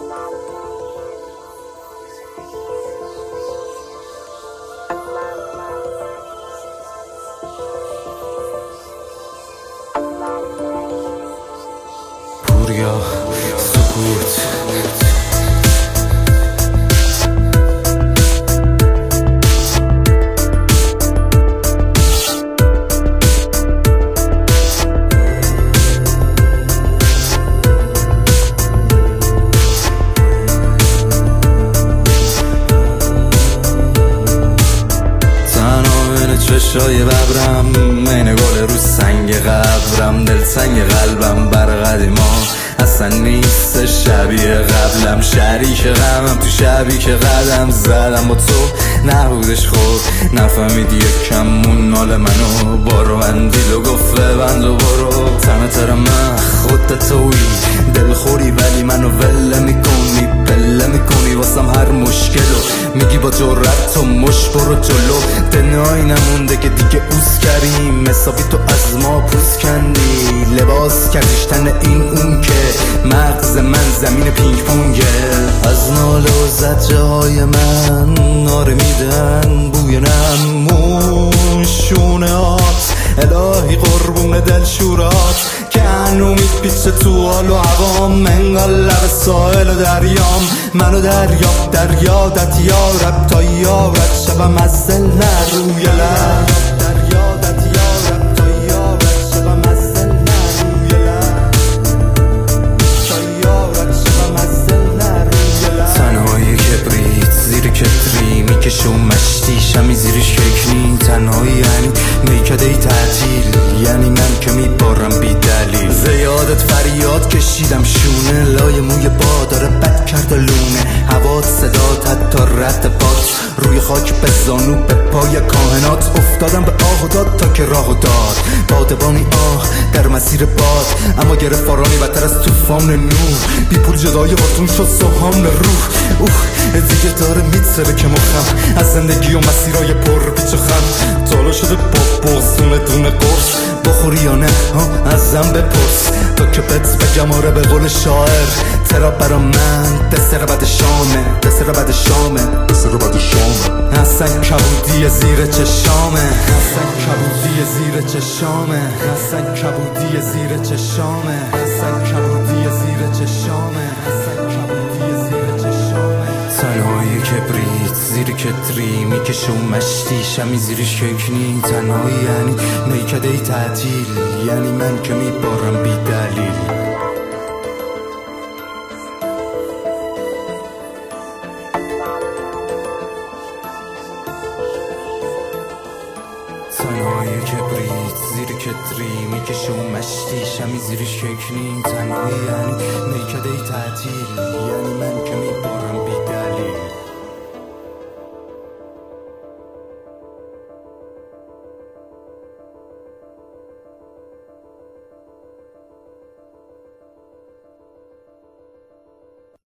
پوریا سکوت چشای ببرم من گل رو سنگ قبرم، دل سنگ قلبم بر قدیما اصلا نیست شبیه قبلم. شریک غمم تو شبی که قدم زدم با تو نبودش خوب، نفهمید یکمون نال منو بارو بندید و گفت ببند و برو. تنه من خودت توی دل خوری ولی منو ول میکنی، پله میکنی واسم هر مشکلو، میگی با جرأت تو مش برو جلو. دنیایی نمونده که دیگه اوز کردیم، حسابی تو از ما پوز کندی، لباس کردیش تن این اون که مغز من زمین پینگ پونگه. از ناله و زجه های من ناره میدن بوی نمون شونه هات، الهی قربون دل شورات که هنو میپیچه تو حال و عوام. انگار لب ساحل و دریام، منو دریادت یارب تا یارت شبم از دل نروی لب. دریادت یارب تا یارت شبم از دل نروی لب، تا یارت شبم از دل نروی لب. تنهای کبریت زیر کتری میکشه و مشتی شمی زیرش ککنی. تنهایی یعنی میکده ای تعطیل، یعنی من که میبارم بی دلیل. زیادت فریاد کشیدم شونه، لای موی با داره بد کرده لونه. هوا صدات حتی رد باد، روی خاک به زانو به پای کاهنات. افتادم به آه و داد تا که راه و داد، بادبانی آه در مسیر باد، اما گرفت بارانی بدتر از طوفان نور. بی پول جدای باتون شد سوهان روح. دیگه داره میتره که مخم از زندگی و مسیرهای پر بیچ و خم. تالا شده با بغزونه دونه قرص، بخوری یا نه ازم بپرس تا که بت بگم آره به قول شاعر. ترا برا من دسر بعد شامه، دسر بعد شامه، دسر بعد شامه. حسن کبودی زیر چشامه، حسن کبودی زیر چشامه، حسن کبودی زیر چشامه، حسن کبودی زیر چشامه، حسن کبودی زیر چشامه. تنهای کبریت زیر کتری میکشه و مشتی شمی زیرش ککنی. تنهایی یعنی میکده ای تعطیل، یعنی من که میبارم بی دلیل. تنهای کبریت زیر کتری میکشه و مشتی شمی زیرش ککنی. تنهایی یعنی میکده ای تعطیل، یعنی من که میبارم بی